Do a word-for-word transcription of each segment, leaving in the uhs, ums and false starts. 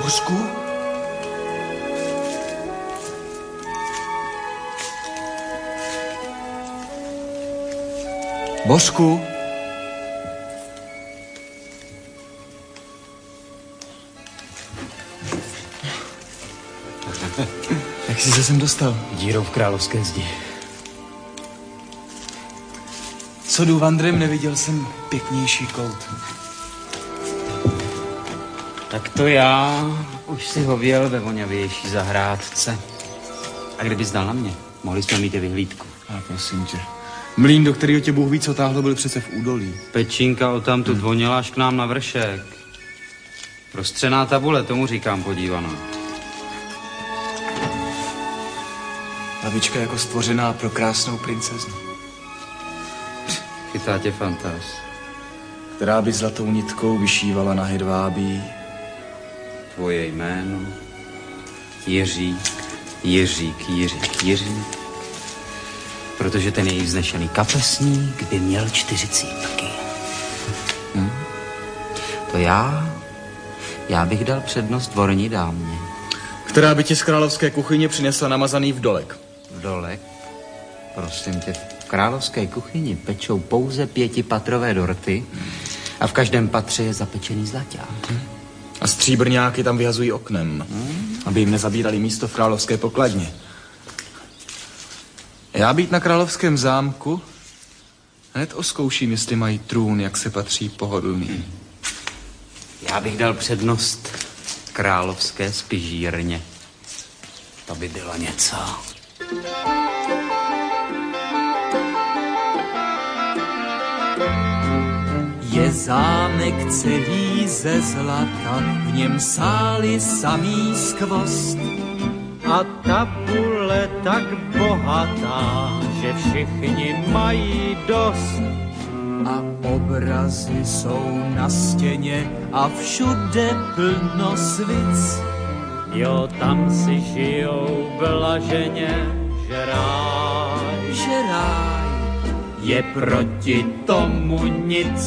Božku? Božku? Jak jsi se sem dostal? Dírou v královské zdi. Co jdu vandrem, neviděl jsem pěknější kout. Tak to já už si hověl ve voňavější zahrádce. A kdybys dal na mě, mohli jsme mít i vyhlídku. A prosím tě. Mlýn, do kterého tě Bůh ví, co táhlo, byl přece v údolí. Pečínka odtamtud hmm. voněla až k nám na vršek. Prostřená tabule, tomu říkám podívaná. Lavička jako stvořená pro krásnou princeznu. Chytá tě fantáz. Která by zlatou nitkou vyšívala na hedvábí. Tvoje jméno. Jiřík, Jiřík, Jiřík, Jiřík. Protože ten její vznešený kapesník by měl čtyři cípky. Hm? To já, já bych dal přednost dvorní dámě. Která by ti z královské kuchyně přinesla namazaný vdolek. Vdolek? Prosím tě, v královské kuchyni pečou pouze pětipatrové dorty a v každém patře je zapečený zlaťák. Hm? A stříbrňáky tam vyhazují oknem, hm? aby jim nezabírali místo v královské pokladně. Já být na královském zámku, hned oskouším, jestli mají trůn, jak se patří pohodlný. Já bych dal přednost královské spižírně. To by bylo něco. Je zámek celý ze zlata, v něm sály samý skvost. A tabule tak bohatá, že všichni mají dost. A obrazy jsou na stěně a všude plno svic. Jo, tam si žijou blaženě, že ráj, že ráj je proti tomu nic.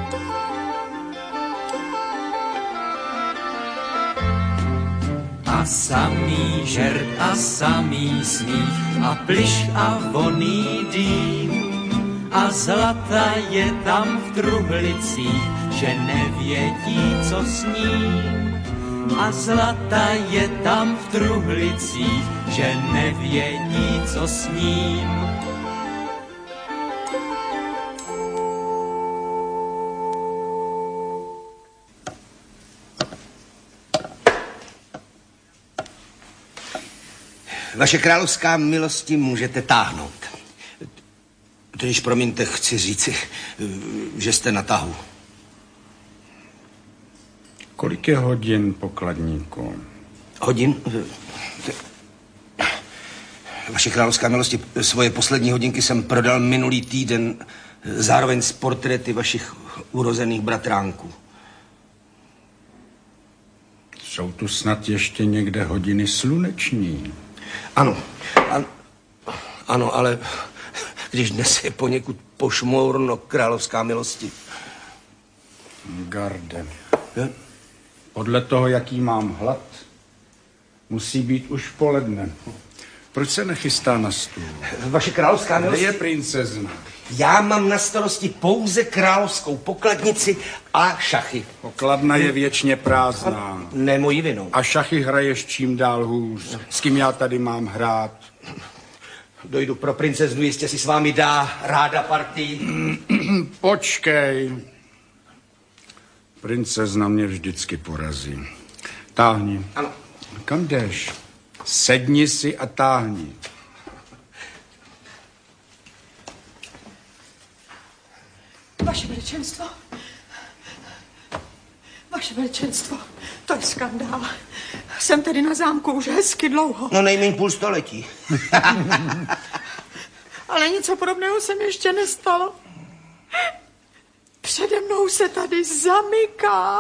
A samý žert a samý smích a plyš a voný dým. A zlata je tam v truhlicích, že nevědí, co s ním. A zlata je tam v truhlicích, že nevědí, co s ním. Vaše královská milosti, můžete táhnout. Totiž, promiňte, chci říci, že jste na tahu. Kolik je hodin, pokladníku? Hodin? Vaše královská milosti, svoje poslední hodinky jsem prodal minulý týden, zároveň s portréty vašich urozených bratránků. Jsou tu snad ještě někde hodiny sluneční? Ano, an, ano, ale když dnes je poněkud pošmourno, královská milosti. Garde. Je? Podle toho, jaký mám hlad, musí být už poledne. Proč se nechystá na stůl? Vaše královská milosti... Kde je princezna? Já mám na starosti pouze královskou pokladnici a šachy. Pokladna je věčně prázdná. Ne mojí vinou. A šachy hraješ čím dál hůř. S kým já tady mám hrát? Dojdu pro princeznu, jistě si s vámi dá ráda partii. Počkej. Princezna mě vždycky porazí. Táhni. Ano. Kam jdeš? Sedni si a táhni. Vaše veličenstvo. Vaše veličenstvo. To je skandál. Jsem tedy na zámku už hezky dlouho. No nejméně půl století. Ale něco podobného se mi ještě nestalo. Přede mnou se tady zamyká.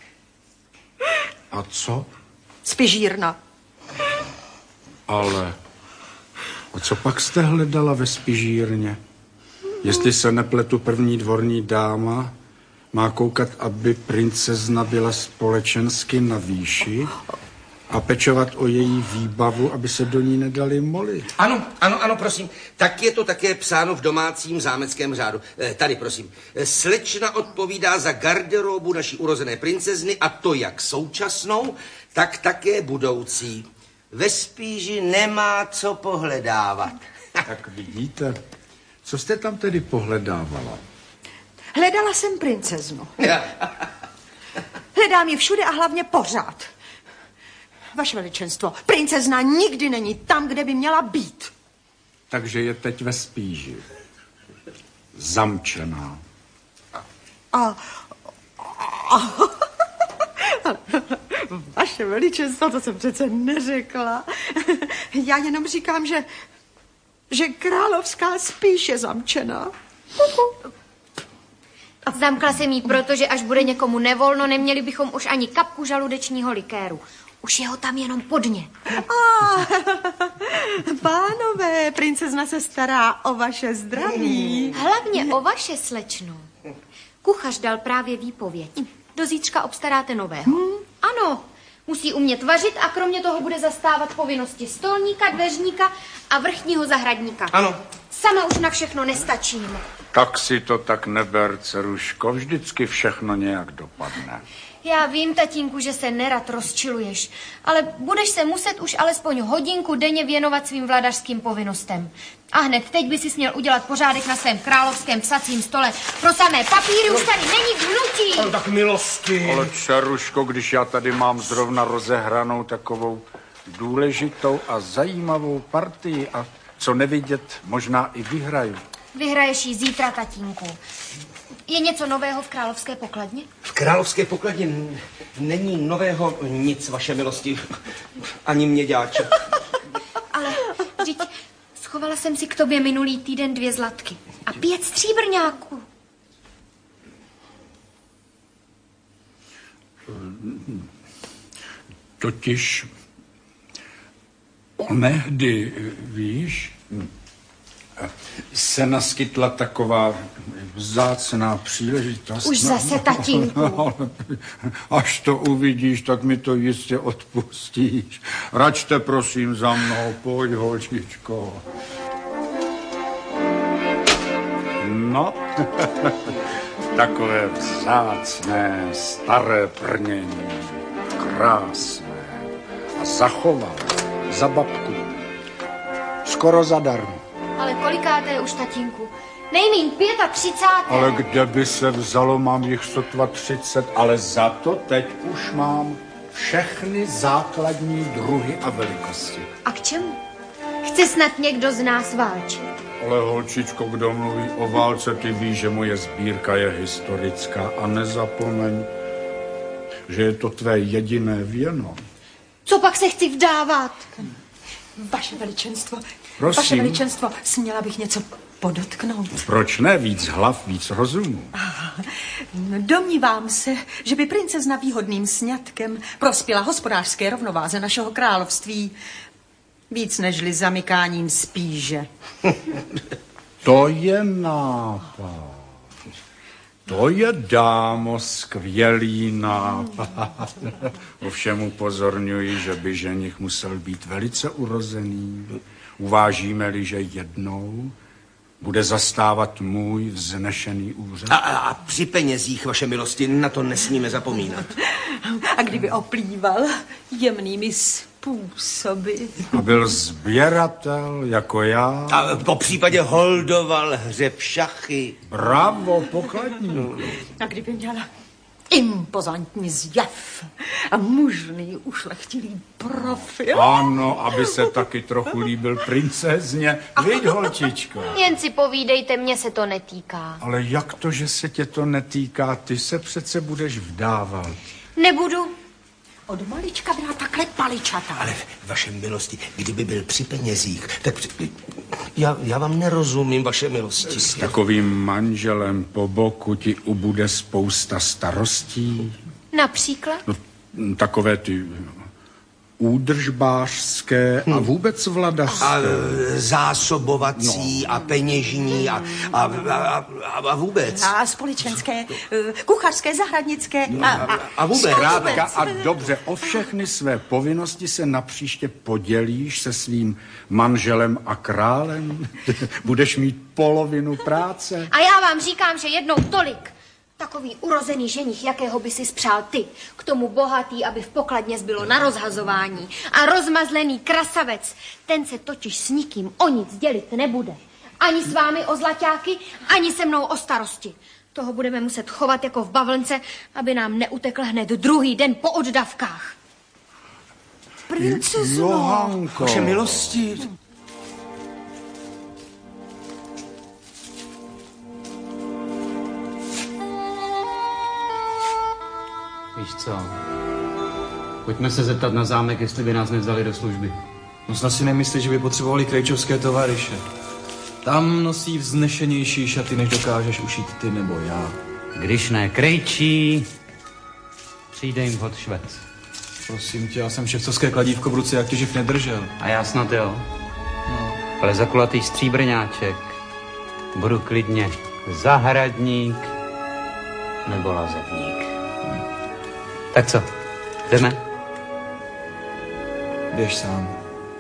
A co? Spižírna. Ale... A co pak jste hledala ve spižírně? Jestli se nepletu, první dvorní dáma má koukat, aby princezna byla společensky na výši a pečovat o její výbavu, aby se do ní nedali moly. Ano, ano, ano, prosím. Tak je to také psáno v domácím zámeckém řádu. Eh, tady, prosím. Slečna odpovídá za garderobu naší urozené princezny, a to jak současnou, tak také budoucí. Ve Spíži nemá co pohledávat. Tak vidíte, co jste tam tedy pohledávala? Hledala jsem princeznu. Hledám ji všude a hlavně pořád. Vaše veličenstvo, princezna nikdy není tam, kde by měla být. Takže je teď ve Spíži. Zamčená. A... a vaše veličenstvo, to jsem přece neřekla. Já jenom říkám, že, že královská Spíš je zamčená. Zamkla jsem jí, protože až bude někomu nevolno, neměli bychom už ani kapku žaludečního likéru. Už je ho tam jenom podně. Ah, pánové, princezna se stará o vaše zdraví. Hlavně o vaše, slečno. Kuchař dal právě výpověď. Do zítřka obstaráte nového. Hmm. Ano, musí umět vařit a kromě toho bude zastávat povinnosti stolníka, dveřníka a vrchního zahradníka. Ano. Sama už na všechno nestačím. Tak si to tak neber, dceruško, vždycky všechno nějak dopadne. Já vím, tatínku, že se nerad rozčiluješ, ale budeš se muset už alespoň hodinku denně věnovat svým vladařským povinnostem. A hned teď by si směl udělat pořádek na svém královském psacím stole. Pro samé papíry už tady není hnutí. Ale tak milosti. Ale dceruško, když já tady mám zrovna rozehranou takovou důležitou a zajímavou partii a co nevidět, možná i vyhraju. Vyhraješ ji zítra, tatínku. Je něco nového v královské pokladně? V královské pokladně n- není nového nic, vaše milosti. Ani měďáček. Ale vždyť schovala jsem si k tobě minulý týden dvě zlatky a pět stříbrňáků. Totiž onehdy, víš, se naskytla taková vzácná příležitost. Už zase, tatínku. Až to uvidíš, tak mi to jistě odpustíš. Račte prosím za mnou, pojď, holčičko. No, takové vzácné, staré prnění, krásné a zachovalé za babku. Skoro zadarmo. Ale kolikáté je už, tatínku? Nejmíň pět a třicáté. Ale kde by se vzalo, mám jich sotva třicet, ale za to teď už mám všechny základní druhy a velikosti. A k čemu? Chce snad někdo z nás válčit? Ale holčičko, kdo mluví o válce, ty víš, že moje sbírka je historická a nezapomeň, že je to tvé jediné věno. Co pak se chci vdávat? Vaše veličenstvo, Prosím. Vaše veličenstvo, směla bych něco podotknout. Proč ne? Víc hlav, víc rozumu. Domnívám se, že by princezna výhodným sňatkem prospěla hospodářské rovnováze našeho království víc nežli zamykáním Spíže. To je nápad. To je, dámo, skvělý nápad. Ovšem upozorňuji, že by ženich musel být velice urozený. Uvážíme-li, že jednou bude zastávat můj vznešený úřad. A, a, a při penězích, vaše milosti, na to nesmíme zapomínat. A kdyby oplýval jemnými způsoby. A byl sběratel jako já. A po případě holdoval hře v šachy. Bravo, pokladníku. A kdyby měla impozantní zjev a mužný, ušlechtilý profil. Ano, aby se taky trochu líbil princezně. Viď, holčičko? Jen si povídejte, mně se to netýká. Ale jak to, že se tě to netýká? Ty se přece budeš vdávat. Nebudu. Od malička byla takhle paličatá. Ale vaše milosti, kdyby byl při penězích, tak při... já, já vám nerozumím, vaše milosti. S takovým manželem po boku ti ubude spousta starostí. Například? No, takové ty údržbářské a vůbec vladařské. A zásobovací no. a peněžní a, a, a, a, a vůbec. A společenské, kuchařské, zahradnické a, a, a vůbec. Krátka a dobře, o všechny své povinnosti se napříště podělíš se svým manželem a králem. Budeš mít polovinu práce. A já vám říkám, že jednou tolik. Takový urozený ženich, jakého by si spřál ty. K tomu bohatý, aby v pokladně zbylo na rozhazování. A rozmazlený krasavec, ten se totiž s nikým o nic dělit nebude. Ani s vámi o zlaťáky, ani se mnou o starosti. Toho budeme muset chovat jako v bavlnce, aby nám neutekl hned druhý den po oddavkách. Princezno. Johanko. Vaše milosti. Víš co? Pojďme se zeptat na zámek, jestli by nás nevzali do služby. No snad si nemyslí, že by potřebovali krejčovské tovaryše. Tam nosí vznešenější šaty, než dokážeš ušít ty nebo já. Když ne krejčí, přijde jim vhod švec. Prosím tě, já jsem ševcovské kladívko v ruce, jak tě živ nedržel. A já snad jo. No. Ale za kulatý stříbrňáček budu klidně zahradník nebo lazebník. Tak co, jdeme? Běž sám.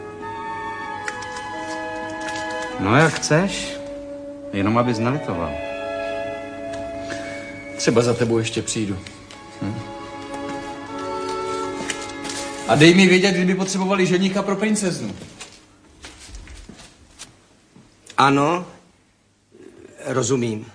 No jak chceš, jenom abys nelitoval. Třeba za tebou ještě přijdu. Hm? A dej mi vědět, kdyby potřebovali ženícha pro princeznu. Ano, rozumím.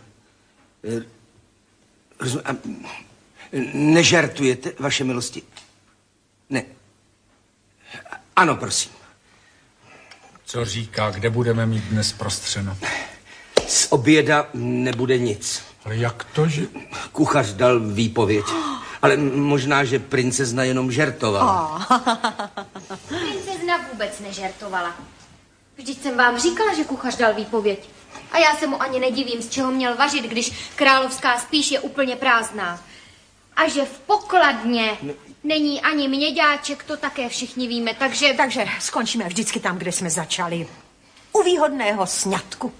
Rozumím. Nežartujete, vaše milosti? Ne. Ano, prosím. Co říká, kde budeme mít dnes prostřeno? Z oběda nebude nic. Ale jak to, že... Kuchař dal výpověď. Ale možná, že princezna jenom žertovala. Princezna vůbec nežertovala. Vždyť jsem vám říkala, že kuchař dal výpověď. A já se mu ani nedivím, z čeho měl vařit, když královská spíš je úplně prázdná. A že v pokladně není ani měďáček, to také všichni víme, takže... Takže skončíme vždycky tam, kde jsme začali. U výhodného sňatku.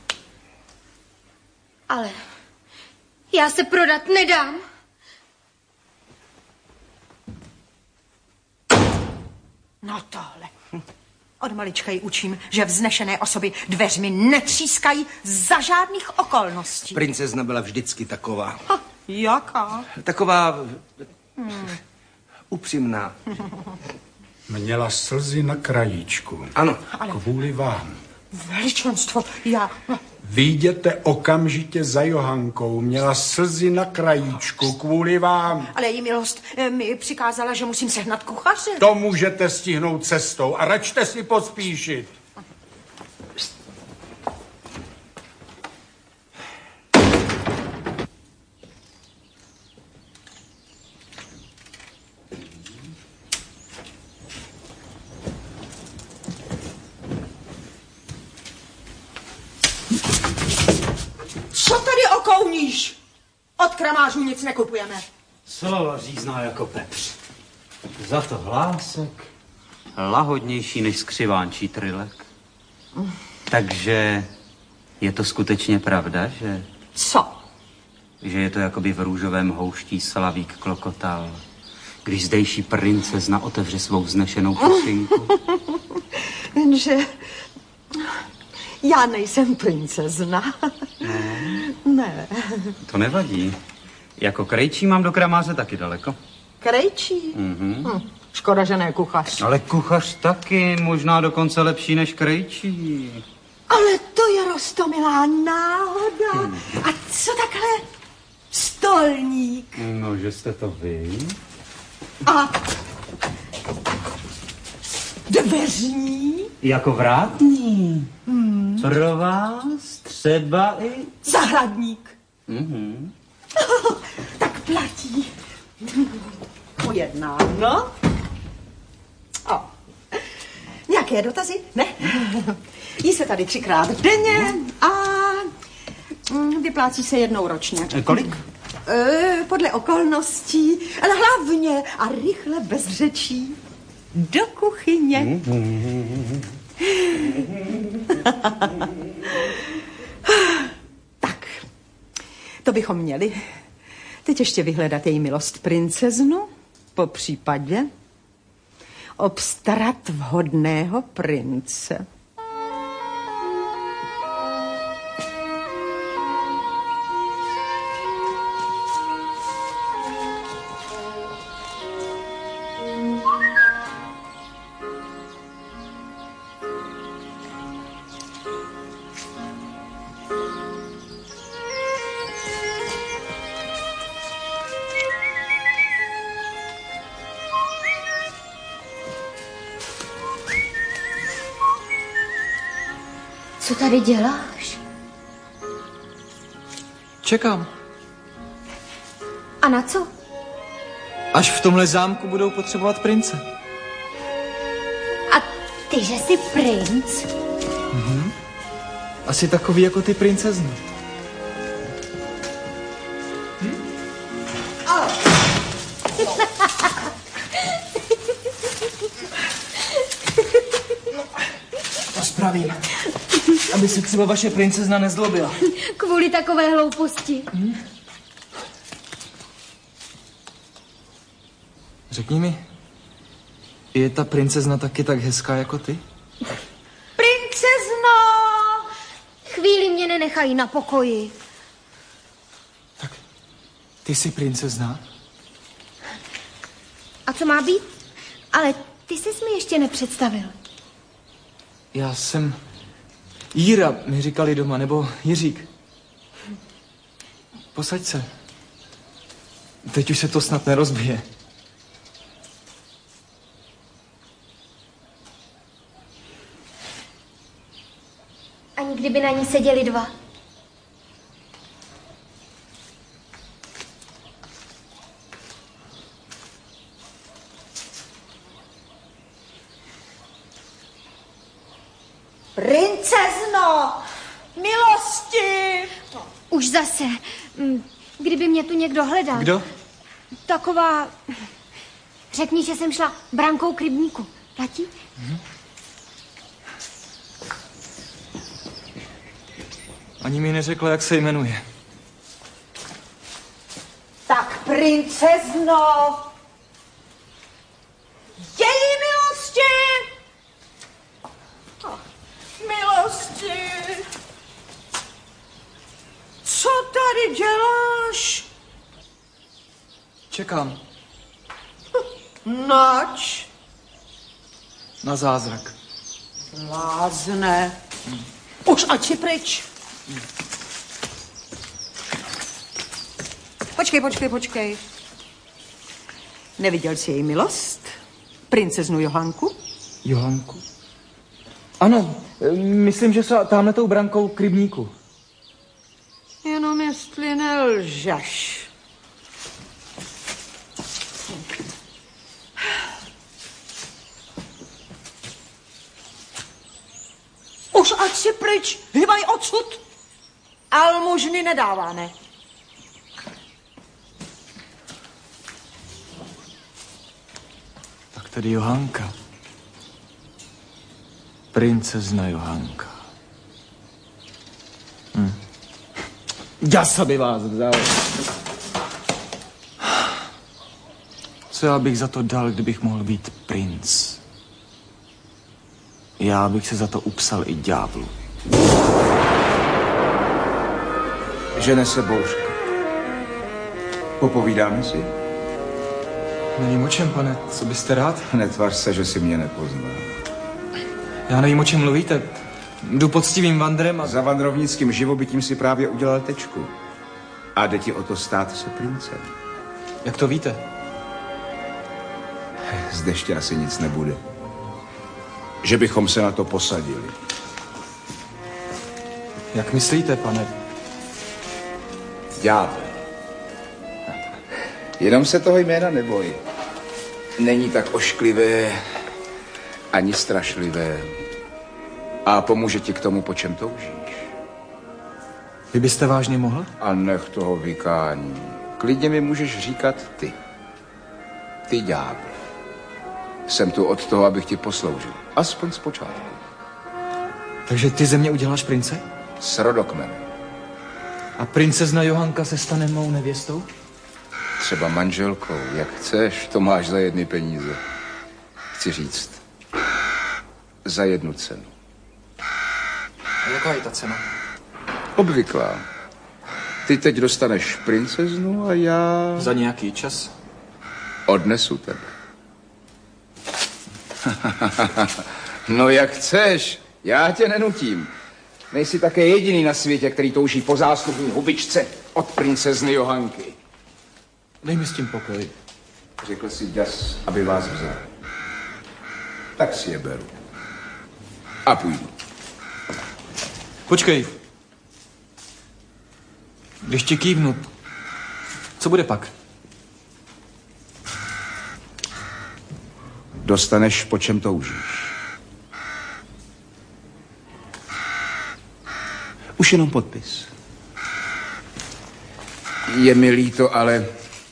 Ale já se prodat nedám. No tohle. Od malička ji učím, že vznešené osoby dveřmi netřískají za žádných okolností. Princezna byla vždycky taková. Ha, jaká? Taková hmm. upřímná. Měla slzy na krajíčku. Ano. Ale... Kvůli vám. Veličenstvo, já... Vyjděte okamžitě za Johankou. Měla slzy na krajíčku kvůli vám. Ale její milost mi přikázala, že musím sehnat kuchaře. To můžete stihnout cestou a račte si pospíšit. Co tady okouníš? Od kramářů nic nekupujeme. Slova řízná jako pepř. Za to hlásek lahodnější než skřivánčí trylek. Mm. Takže je to skutečně pravda, že... Co? Že je to jakoby v růžovém houští slavík klokotal, když zdejší princezna otevře svou vznešenou kuchyňku. Jenže... Já nejsem princezna. Ne? Ne. To nevadí. Jako krejčí mám do kramáře taky daleko. Krejčí? Mhm. Hm, škoda, že ne kuchař. Ale kuchař taky, možná dokonce lepší než krejčí. Ale to je roztomilá náhoda. Hmm. A co takhle stolník? No, že jste to vy. A dveřní? Jako vrátný. Hmm. Pro vás třeba i... Zahradník. Mhm. Tak platí. Ujednáno. O. Nějaké dotazy? Ne? Jí se tady třikrát denně a vyplácí se jednou ročně. Kolik? E, podle okolností, ale hlavně a rychle bez řečí do kuchyně. Tak, to bychom měli. Teď ještě vyhledat její milost princeznu, po případě obstarat vhodného prince. Co tady děláš? Čekám. A na co? Až v tomhle zámku budou potřebovat prince. A ty, že jsi princ? Mhm. Asi takový jako ty princezny. Hm? To spravím. Aby se třeba vaše princezna nezlobila. Kvůli takové hlouposti. Hm? Řekni mi, je ta princezna taky tak hezká jako ty? Princezno! Chvíli mě nenechají na pokoji. Tak, ty jsi princezna? A co má být? Ale ty jsi mi ještě nepředstavil. Já jsem... Jíra, mi říkali doma, nebo Jiřík. Posaď se. Teď už se to snad nerozbije. Ani kdyby na ní seděli dva. Princezno! Milosti! Už zase. Kdyby mě tu někdo hledal. Kdo? Taková... Řekni, že jsem šla brankou k rybníku. Platí? Mhm. Ani mi neřekla, jak se jmenuje. Tak, princezno! Její milosti! Milosti! Co tady děláš? Čekám. Nač? Na zázrak. Lázne. Hmm. Už ať si pryč. Hmm. Počkej, počkej, počkej. Neviděl jsi její milost? Princeznu Johanku? Johanku? Ano, myslím, že se tamhle tou brankou k rybníku. Jenom jestli nelžeš. Už ať si pryč, hýbaj odsud. Almužny nedáváme. Tak tedy Johanka. Princezna Johanka. Hm. Já by vás vzal. Co já bych za to dal, kdybych mohl být princ? Já bych se za to upsal i ďáblu. Žene se bouřka. Popovídáme si? Nevím o čem, pane. Co byste rád? Netvař se, že si mě nepozná. Já nevím, o čem mluvíte. Jdu poctivým vandrem a... Za vandrovnickým živobytím si právě udělal tečku. A jde ti o to stát se princem. Jak to víte? Z deště asi nic nebude. Že bychom se na to posadili. Jak myslíte, pane? Ďábel. Jenom se toho jména neboj. Není tak ošklivé ani strašlivé. A pomůže ti k tomu, po čem toužíš. Vy byste vážně mohl? A nech toho vykání. Klidně mi můžeš říkat ty. Ty ďábel. Jsem tu od toho, abych ti posloužil. Aspoň zpočátku. Takže ty ze mě uděláš prince? S rodokmenem. A princezna Johanka se stane mou nevěstou? Třeba manželkou, jak chceš, to máš za jedny peníze. Chci říct, za jednu cenu. A jaká je ta cena? Obvyklá. Ty teď dostaneš princeznu a já... Za nějaký čas? Odnesu tebe. No jak chceš, já tě nenutím. Nejsi také jediný na světě, který touží po zástupní hubičce od princezny Johanky. Dej mi s tím pokoj. Řekl si Ďas, aby vás vzal. Tak si je beru. A půjdu. Počkej. Když ti kývnu, co bude pak? Dostaneš, po čem toužíš. Už jenom podpis. Je mi líto, ale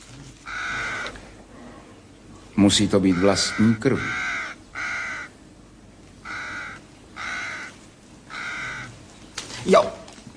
musí to být vlastní krv. Jo.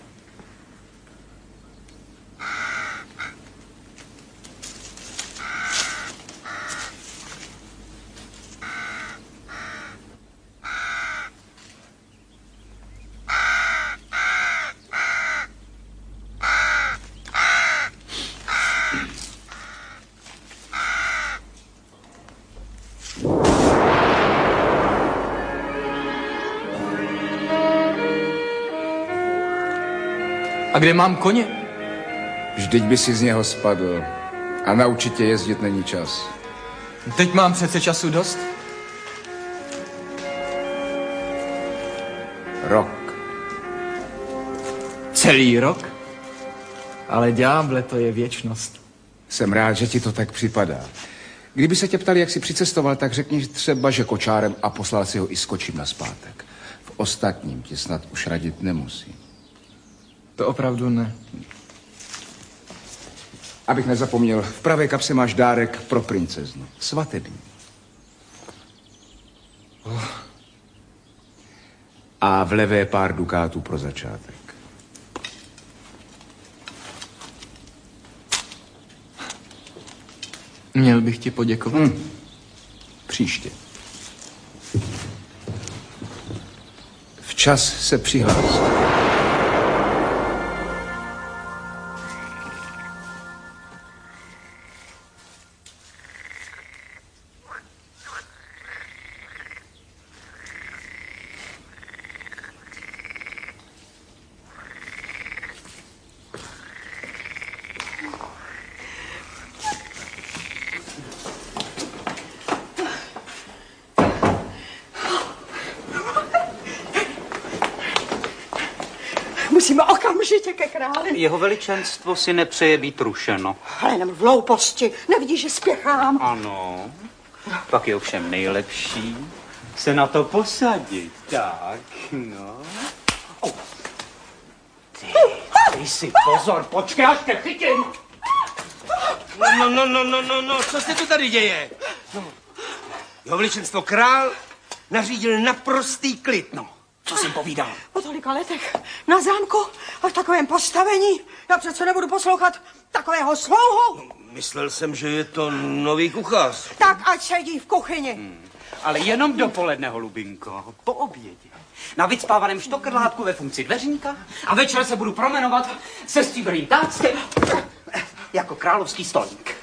A kde mám koně? Vždyť by si z něho spadl. A naučit tě jezdit není čas. Teď mám přece času dost. Rok. Celý rok? Ale ďáble, to je věčnost. Jsem rád, že ti to tak připadá. Kdyby se tě ptali, jak jsi přicestoval, tak řekni třeba, že kočárem a poslal si ho i s kočím nazpátek. V ostatním ti snad už radit nemusí. To opravdu ne. Abych nezapomněl, v pravé kapse máš dárek pro princeznu. Svatební. Oh. A v levé pár dukátů pro začátek. Měl bych ti poděkovat? Hmm. Příště. Včas se přihlás. Musíme okamžitě ke králi. Jeho veličenstvo si nepřeje být rušeno. Ale jenom v hlouposti. Nevidíš, že spěchám? Ano. Pak je ovšem nejlepší se na to posadit. Tak, no. Oh. Ty, ty si pozor, počkej, až tě chytím. No, no, no, no, no, no, co se tu tady děje? No. Jeho veličenstvo král nařídil naprostý klid, no. Co jsem povídal? Po tolika letech na zámku a v takovém postavení. Já přece nebudu poslouchat takového slouhu. No, myslel jsem, že je to nový kuchař. Tak ať sedí v kuchyni. Hmm. Ale jenom dopoledne, holubinko, po obědě. Na vycpávaném štokrlátku ve funkci dveřníka a večer se budu promenovat se stříbrným táckem jako královský stolník.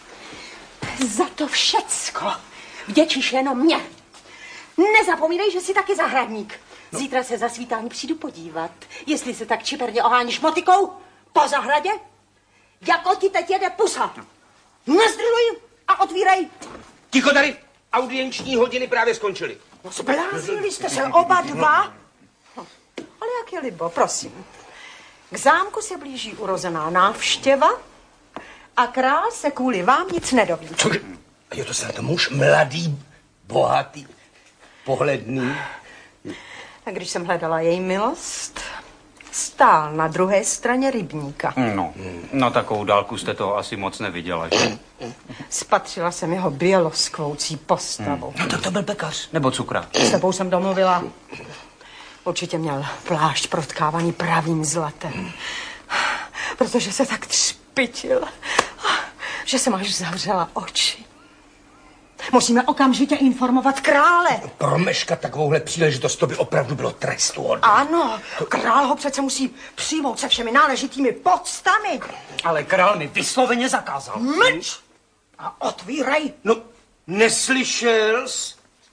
Za to všecko vděčíš jenom mě. Nezapomínej, že jsi taky zahradník. No. Zítra se za svítání přijdu podívat, jestli se tak čiperně oháníš motikou po zahradě, jako ti teď jede pusa. Nezdrluj a otvírej. Ticho tady, audienční hodiny právě skončily. No zbláznili jste se oba dva. No, ale jak je libo, prosím. K zámku se blíží urozená návštěva a král se kvůli vám nic nedoví. Cože? Je to snad muž mladý, bohatý, pohledný? A když jsem hledala její milost, Stál na druhé straně rybníka. No, na takovou dálku jste toho asi moc neviděla, že? Spatřila jsem jeho běloskvoucí postavu. No tak to byl pekař. Nebo cukrák. S tebou jsem domluvila. Určitě měl plášť protkávaný pravým zlatem. Protože se tak třpitil, že jsem až zavřela oči. Musíme okamžitě informovat krále. Promeškat takovouhle příležitost, to by opravdu bylo trestuhodné. Ano, král ho přece musí přijmout se všemi náležitými poctami. Ale král mi vysloveně zakázal. Mlč a otvírej. No, neslyšel jsi?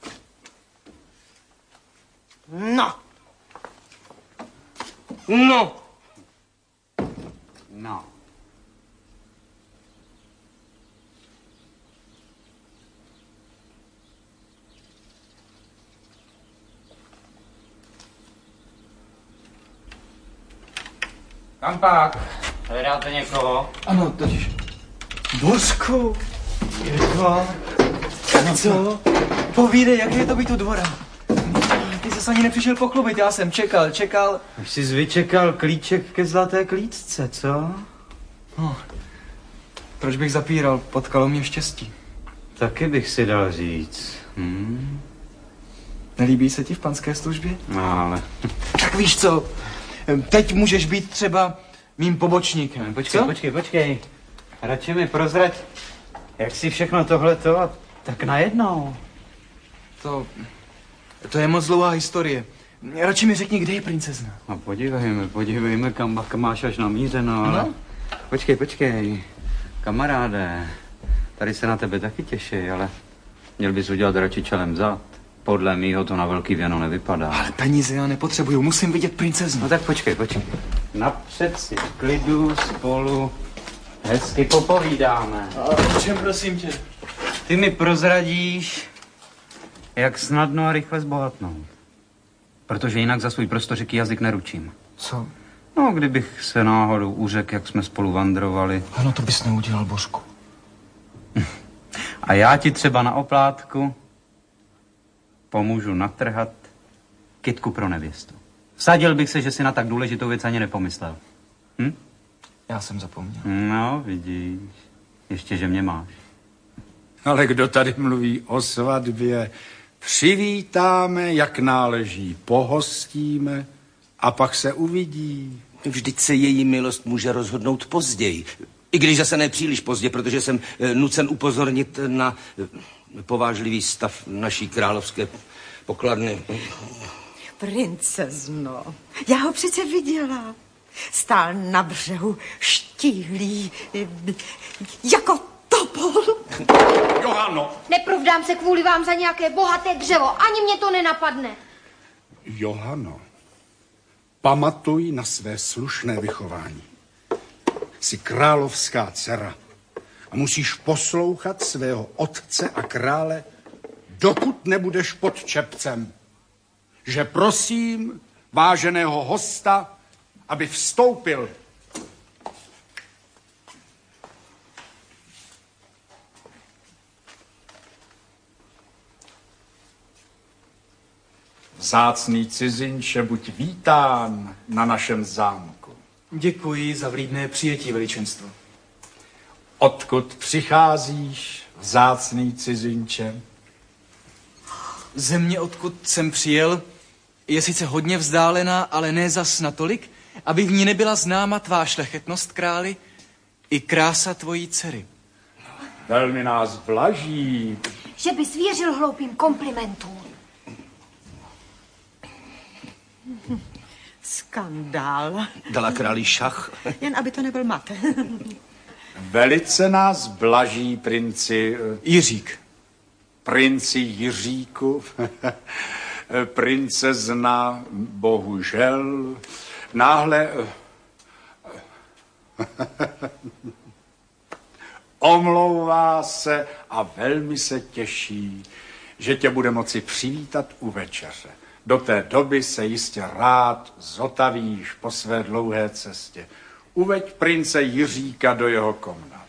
No. No. No. Kam pak? Hledáte někoho? Ano, totiž. Božku, Jirko, tak co? Povídej, jak je to být u dvora? Ty jsi ani nepřišel pochlubit, já jsem čekal, čekal. Už jsi vyčekal klíček ke zlaté klíčce, co? No, proč bych zapíral, potkalo mě štěstí. Taky bych si dal říct. Hmm? Nelíbí se ti v panské službě? No, ale... Tak víš co, teď můžeš být třeba mým pobočníkem. Počkej, co? počkej, počkej. Radši mi prozrať, jak si všechno tohleto a tak najednou. To, to je moc dlouhá historie. Radši mi řekni, kde je princezna. No podívejme, podívejme, kam, kam máš až namířeno, ale... No? Počkej, počkej, kamaráde, tady se na tebe taky těší, ale měl bys udělat radši čelem zad. Podle mýho to na velký věno nevypadá. Ale peníze já nepotřebuju, musím vidět princeznu. No tak počkej, počkej. Napřed si v klidu spolu hezky popovídáme. A o čem, prosím tě? Ty mi prozradíš, jak snadno a rychle zbohatnout. Protože jinak za svůj prostořeký jazyk neručím. Co? No, kdybych se náhodou uřekl, jak jsme spolu vandrovali. Ano, to bys neudělal, Božku. A já ti třeba na oplátku pomůžu natrhat kytku pro nevěstu. Vsadil bych se, že si na tak důležitou věc ani nepomyslel. Hm? Já jsem zapomněl. No, vidíš. Ještě, že mě máš. Ale kdo tady mluví o svatbě? Přivítáme, jak náleží, pohostíme a pak se uvidí. Vždyť se její milost může rozhodnout později. I když zase ne příliš pozdě, protože jsem e, nucen upozornit na e, povážlivý stav naší královské pokladny. Princezno, já ho přece viděla. Stál na břehu štíhlý, e, jako topol. Johano! Neprovdám se kvůli vám za nějaké bohaté dřevo, ani mě to nenapadne. Johano, pamatuj na své slušné vychování. Jsi královská dcera a musíš poslouchat svého otce a krále, dokud nebudeš pod čepcem. Že prosím váženého hosta, aby vstoupil. Vzácný cizinče, buď vítán na našem zámku. Děkuji za vlídné přijetí, veličenstvo. Odkud přicházíš, vzácný cizinče? Země, odkud jsem přijel, je sice hodně vzdálená, ale ne zas natolik, aby v ní nebyla známa tvá šlechetnost, králi, i krása tvojí dcery. Velmi nás blaží. Že bys věřil hloupým komplimentům. Skandál. Dala králi šach. Jen aby to nebyl mat. Velice nás blaží, princi... Jiřík. Princi Jiříku. Princezna, bohužel, náhle... Omlouvá se a velmi se těší, že tě bude moci přivítat u večeře. Do té doby se jistě rád zotavíš po své dlouhé cestě. Uveď prince Jiříka do jeho komnat.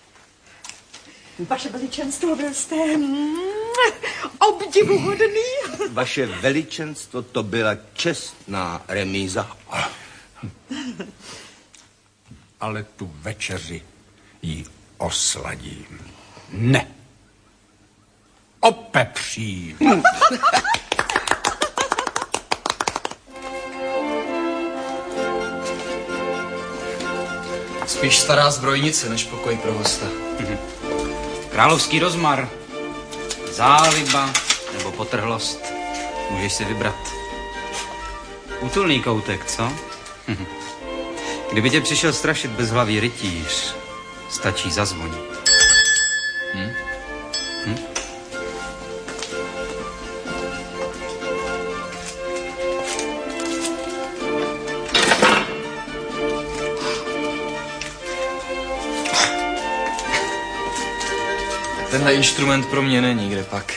Vaše veličenstvo, byl jste mm, obdivuhodný. Vaše veličenstvo, to byla čestná remíza. Ale tu večeři jí osladím. Ne. Opepřím. Spíš stará zbrojnice, než pokoj pro hosta. Královský rozmar, záliba nebo potrhlost. Můžeš si vybrat. Útulný koutek, co? Kdyby tě přišel strašit bezhlavý rytíř, stačí zazvonit. Hm? Hm? Tenhle instrument pro mě není, kde pak.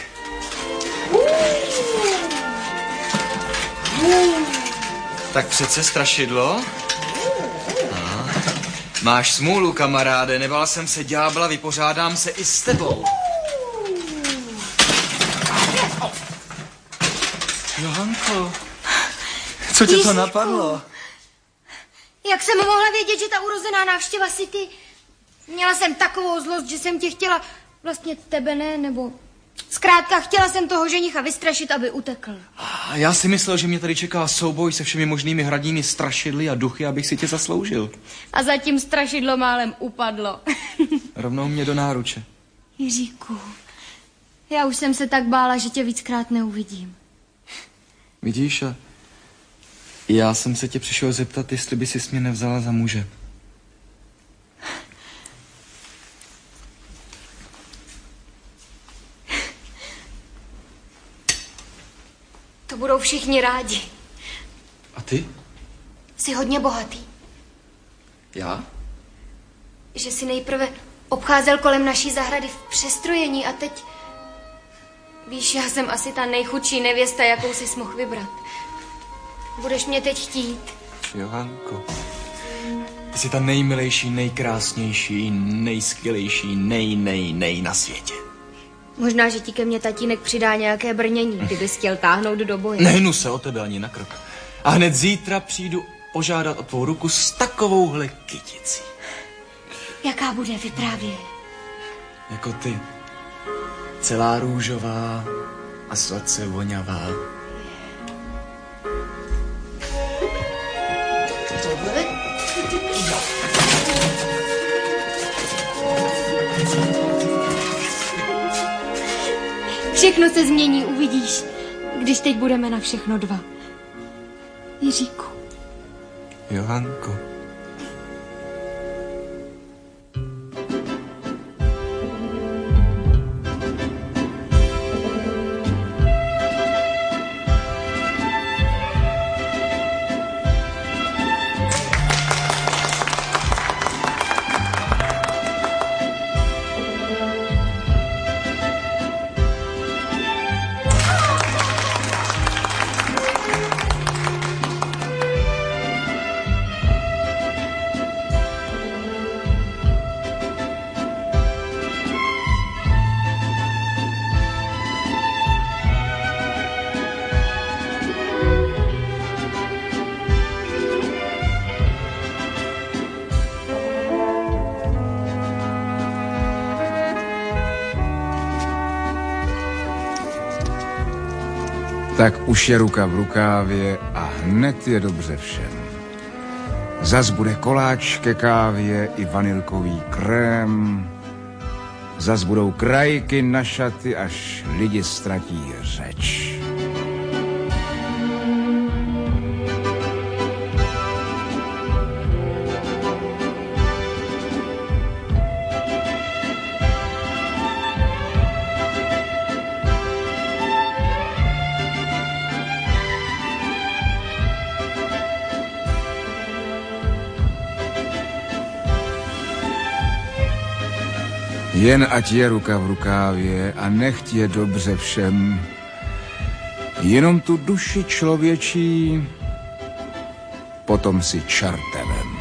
Tak přece strašidlo? A, máš smůlu, kamaráde, nebál jsem se ďábla, vypořádám se i s tebou. Johanko, co tě to napadlo? Jak jsem mohla vědět, že ta urozená návštěva si ty... Měla jsem takovou zlost, že jsem tě chtěla... Vlastně tebe ne, nebo... Zkrátka, chtěla jsem toho ženicha vystrašit, aby utekl. A já si myslel, že mě tady čeká souboj se všemi možnými hradními strašidly a duchy, abych si tě zasloužil. A zatím strašidlo málem upadlo. Rovnou mě do náruče. Jiříku, já už jsem se tak bála, že tě víckrát neuvidím. Vidíš, a já jsem se tě přišel zeptat, jestli by sis mě nevzala za muže. To budou všichni rádi. A ty? Jsi hodně bohatý. Já? Že jsi nejprve obcházel kolem naší zahrady v přestrojení a teď... Víš, já jsem asi ta nejchudší nevěsta, jakou jsi mohl vybrat. Budeš mě teď chtít? Johanko, ty jsi ta nejmilejší, nejkrásnější, nejskvělejší, nej, nej, nej na světě. Možná, že ti ke mně tatínek přidá nějaké brnění, kdybys chtěl táhnout do boje. Nehnu se o tebe ani na krok. A hned zítra přijdu požádat o tvou ruku s takovouhle kyticí. Jaká bude, vyprávěj. Jako ty. Celá růžová a sladce voňavá. Tohle? Všechno se změní, uvidíš, když teď budeme na všechno dva. Jiříku. Johanko. Tak už je ruka v rukávě a hned je dobře všem. Zas bude koláč ke kávě i vanilkový krém. Zas budou krajky na šaty, až lidi ztratí řeč. Jen ať je ruka v rukávě a nechť je dobře všem. Jenom tu duši člověčí potom si čartevem.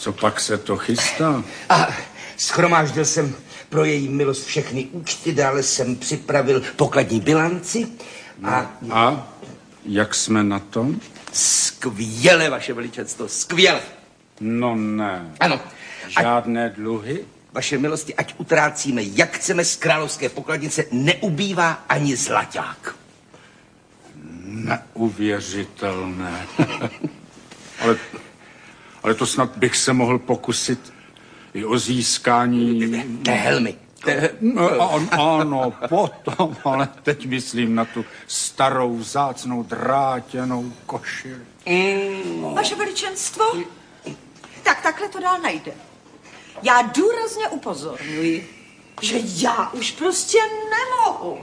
Co pak se to chystá? A schromáždil jsem pro její milost všechny účty, dále jsem připravil pokladní bilanci. A, a jak jsme na tom? Skvěle, vaše veličenstvo, skvěle. No ne. Ano. Žádné ať, dluhy? Vaše milosti, ať utrácíme, jak chceme, z královské pokladnice neubývá ani zlaťák. Neuvěřitelné. ale, ale to snad bych se mohl pokusit i o získání... Té helmy. No, ano, potom, ale teď myslím na tu starou vzácnou drátěnou košili. Mm. Vaše veličenstvo? Tak takhle to dál nejde. Já důrazně upozorňuji, že já už prostě nemohu.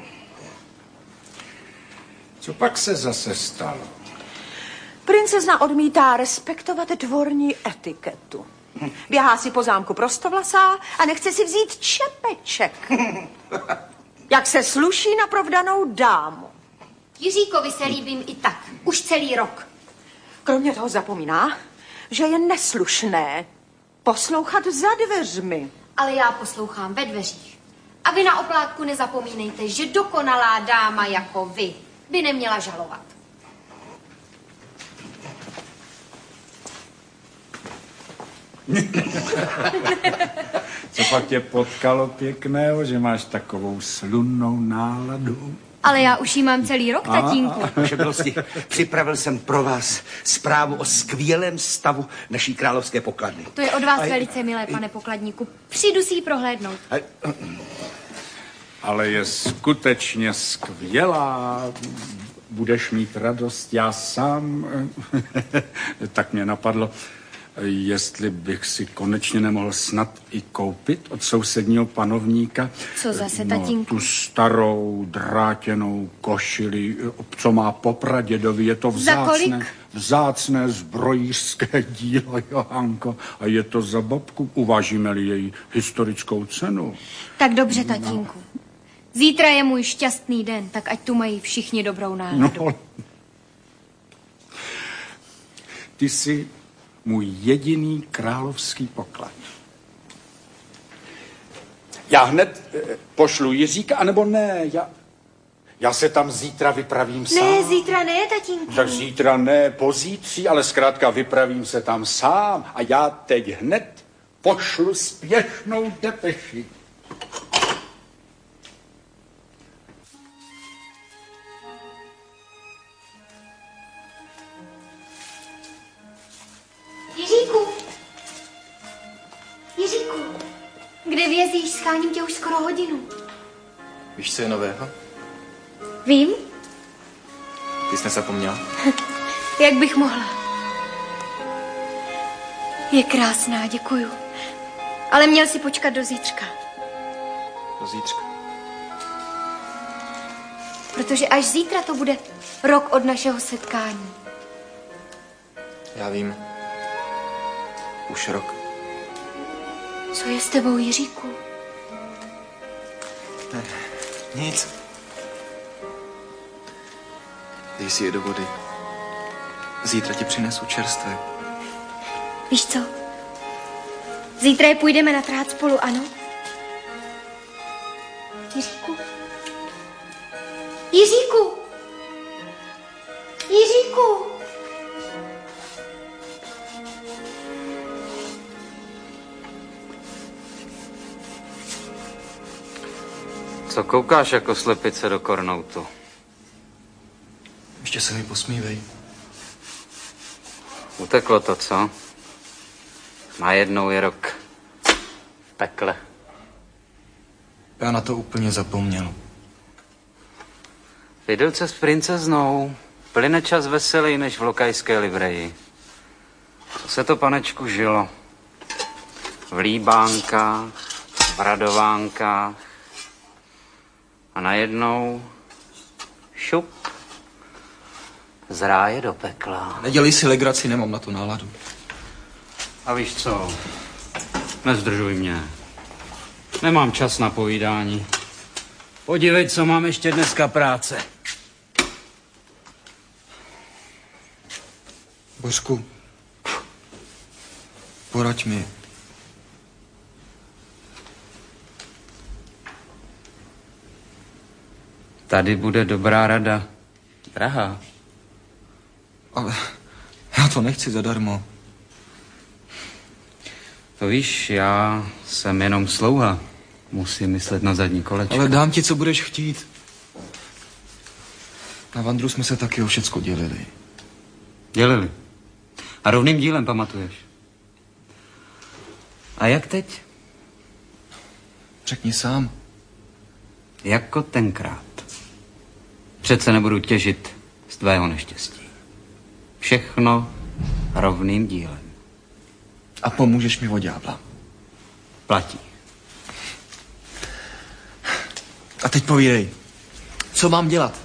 Co pak se zase stalo? Princezna odmítá respektovat dvorní etiketu. Běhá si po zámku prostovlasá a nechce si vzít čepeček. Jak se sluší na provdanou dámu. Jiříkovi se líbím i tak. Už celý rok. Kromě toho zapomíná, že je neslušné poslouchat za dveřmi. Ale já poslouchám ve dveřích. A vy na oplátku nezapomínejte, že dokonalá dáma jako vy by neměla žalovat. Co pak tě potkalo pěkného, že máš takovou slunnou náladu? Ale já už jí mám celý rok, tatínku. Vaše milosti, připravil jsem pro vás zprávu o skvělém stavu naší královské pokladny. To je od vás Aj... velice milé, pane pokladníku. Přijdu si ji prohlédnout. Aj... Ale je skutečně skvělá. Budeš mít radost, já sám. Tak mě napadlo, jestli bych si konečně nemohl snad i koupit od sousedního panovníka. Co zase, no, tatínku? Tu starou drátěnou košili, co má po pradědovi. Je to vzácné, vzácné zbrojířské dílo, Johanko. A je to za babku. Uvážíme-li její historickou cenu. Tak dobře, tatínku. No. Zítra je můj šťastný den, tak ať tu mají všichni dobrou náladu. No. Ty jsi můj jediný královský poklad. Já hned eh, pošlu Jiříka, anebo ne, já, já se tam zítra vypravím sám. Ne, zítra ne, tatínku. Tak zítra ne, pozítří, ale zkrátka vypravím se tam sám a já teď hned pošlu spěšnou depeši. Jiříku! Jiříku! Kde vězíš? Scháním tě už skoro hodinu. Víš, co je nového? Vím. Ty jsi nezapomněla? Jak bych mohla? Je krásná, děkuju. Ale měl si počkat do zítřka. Do zítřka? Protože až zítra to bude rok od našeho setkání. Já vím. Už rok. Co je s tebou, Jiříku? Ne, nic. Dej si je do vody. Zítra ti přinesu čerstvé. Víš co? Zítra je půjdeme na trát spolu, ano? Jiříku? Jiříku! Jiříku! Co koukáš jako slepice do kornoutu? Ještě se mi posmívej. Uteklo to, co? Najednou je rok v pekle. Já na to úplně zapomněl. V idylce s princeznou plyne čas veselý než v lokajské livreji. Co se to, panečku, žilo? V líbánkách, v radovánkách a najednou šup z ráje do pekla. Nedělej si legraci, nemám na to náladu. A víš co? Nezdržuj mě. Nemám čas na povídání. Podívej, co mám ještě dneska práce. Božku, Poraď mi. Tady bude dobrá rada. Drahá. Ale já to nechci zadarmo. To víš, já jsem jenom slouha. Musím myslet na zadní kolečko. Ale dám ti, co budeš chtít. Na Vandru jsme se taky o všecko dělili. Dělili. A rovným dílem, pamatuješ. A jak teď? Řekni sám. Jako tenkrát. Přece nebudu těžit z tvého neštěstí. Všechno rovným dílem. A pomůžeš mi od ďábla. Platí. A teď povídej. Co mám dělat?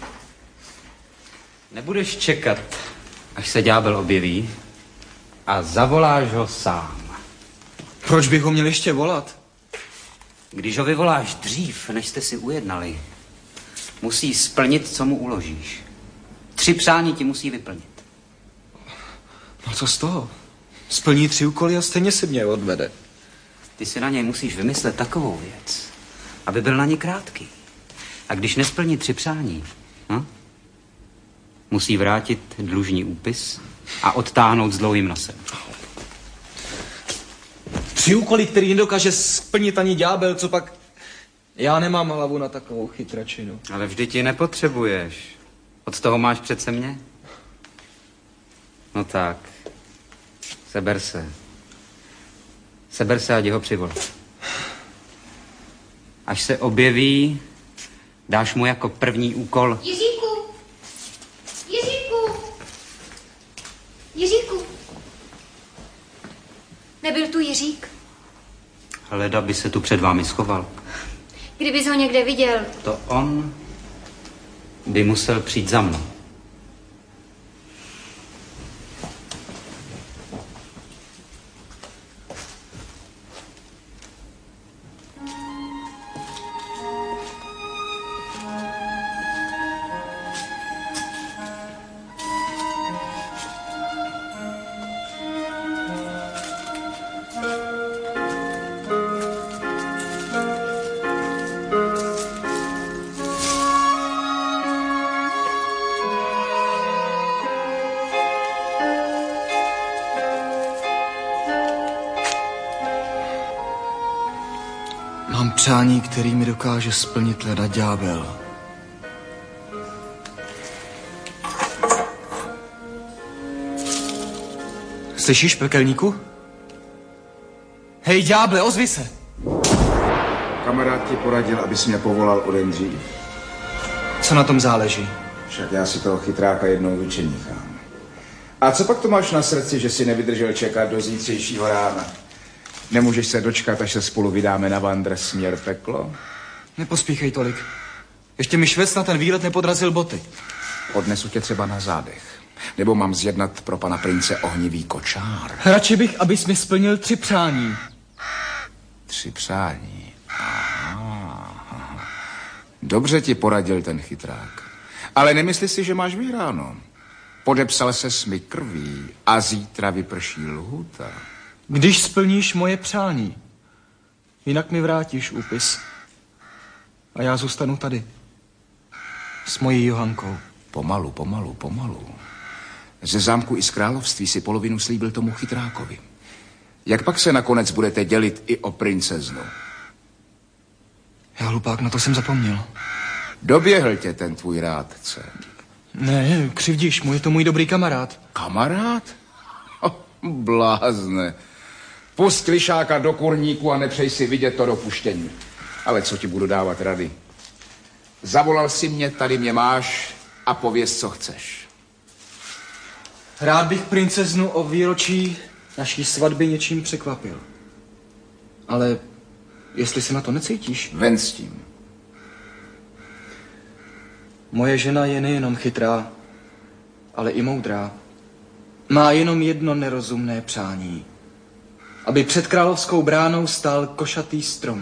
Nebudeš čekat, až se ďábel objeví a zavoláš ho sám. Proč bych ho měl ještě volat? Když ho vyvoláš dřív, než jste si ujednali, musí splnit, co mu uložíš. Tři přání ti musí vyplnit. No co z toho? Splní tři úkoly a stejně si mě odvede. Ty si na něj musíš vymyslet takovou věc, aby byl na ně krátký. A když nesplní tři přání, no, musí vrátit dlužní úpis a odtáhnout s dlouhým nosem. Tři úkoly, který nedokáže splnit ani ďábel, co pak... Já nemám hlavu na takovou chytračinu. Ale vždyť ji nepotřebuješ. Od toho máš přece mě. No tak. Seber se. Seber se a jdi ho přivolat. Až se objeví, dáš mu jako první úkol... Jiříku! Jiříku! Jiříku! Nebyl tu Jiřík? Hleda by se tu před vámi schoval. Kdybys ho někde viděl. To on by musel přijít za mnou. Mám přání, který mi dokáže splnit leda ďábel. Slyšíš, pekelníku? Hej, ďáble, ozvi se! Kamarád ti poradil, abys mě povolal o den dřív. Co na tom záleží? Však já si toho chytráka jednou vyčeníchám. A co pak to máš na srdci, že si nevydržel čekat do zítřejšího rána? Nemůžeš se dočkat, až se spolu vydáme na Vandr směr peklo? Nepospíchej tolik. Ještě mi švec na ten výlet nepodrazil boty. Odnesu tě třeba na zádech. Nebo mám zjednat pro pana prince ohnivý kočár. Radši bych, abys mi splnil tři přání. Tři přání. Aha. Dobře ti poradil ten chytrák. Ale nemysli si, že máš vyhráno. Podepsal se s mi krví a zítra vyprší lhůta. Když splníš moje přání, jinak mi vrátíš úpis. A já zůstanu tady. S mojí Johankou. Pomalu, pomalu, pomalu. Ze zámku i z království si polovinu slíbil tomu chytrákovi. Jak pak se nakonec budete dělit i o princeznu? Já, hlupák, na to jsem zapomněl. Doběhl tě ten tvůj rádce. Ne, křivdíš mu, je to můj dobrý kamarád. Kamarád? Oh, blázne. Pust lišáka do kurníku a nepřej si vidět to dopuštění. Ale co ti budu dávat rady? Zavolal si mě, tady mě máš a pověz, co chceš. Rád bych princeznu o výročí naší svatby něčím překvapil. Ale jestli se na to necítíš... Ven s tím. Moje žena je nejenom chytrá, ale i moudrá. Má jenom jedno nerozumné přání. Aby před královskou bránou stál košatý strom.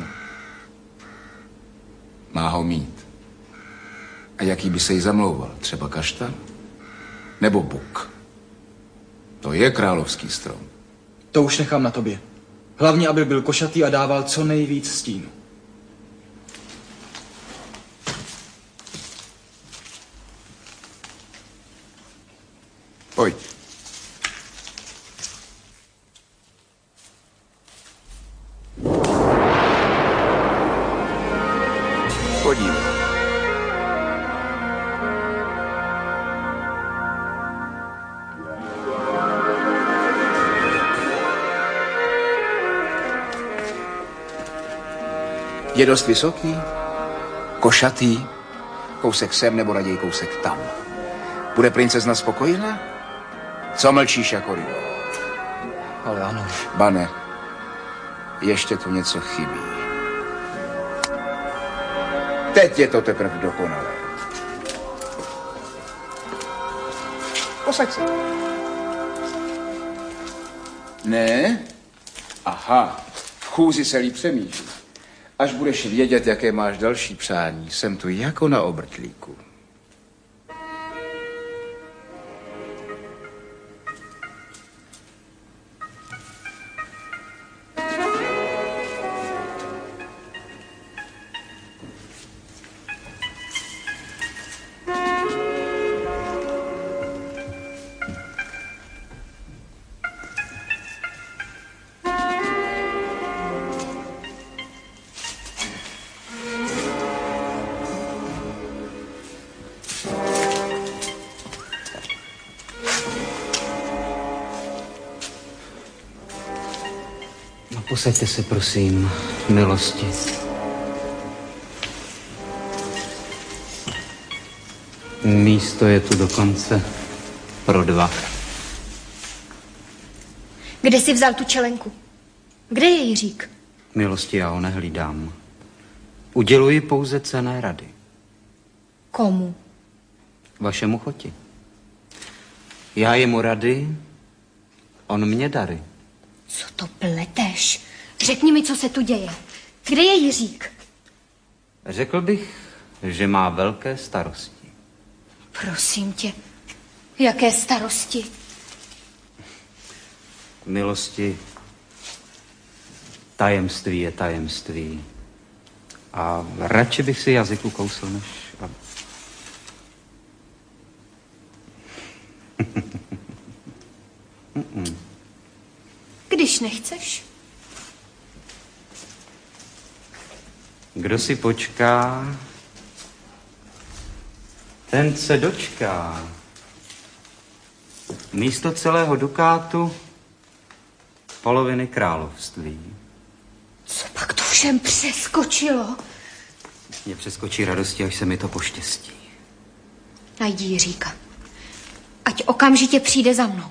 Má ho mít. A jaký by se jí zamlouval? Třeba kaštan? Nebo buk? To je královský strom. To už nechám na tobě. Hlavně, aby byl košatý a dával co nejvíc stínu. Pojď. Podívej. Je dost vysoký, košatý, kousek sem nebo raději kousek tam. Bude princezna spokojená? Co mlčíš jako ryba? Ale ano. Bane, ještě tu něco chybí. Teď je to teprve dokonalé. Posaď se. Ne? Aha, v chůzi se líp přemýšlí. Až budeš vědět, jaké máš další přání, jsem tu jako na obrtlíku. Posaďte se, prosím, milosti. Místo je tu dokonce pro dva. Kde jsi vzal tu čelenku? Kde je Jiřík? Milosti, já ho nehlídám. Uděluji pouze cenné rady. Komu? Vašemu choti. Já jemu rady, on mě dary. Co to pleteš? Řekni mi, co se tu děje. Kde je Jiřík? Řekl bych, že má velké starosti. Prosím tě, jaké starosti? Milosti, tajemství je tajemství. A radši bych si jazyk ukousl, než... Když nechceš? Kdo si počká, ten se dočká. Místo celého dukátu poloviny království. Co pak to všem přeskočilo? Mě přeskočí radosti, až se mi to poštěstí. Najdi Jiříka. Ať okamžitě přijde za mnou.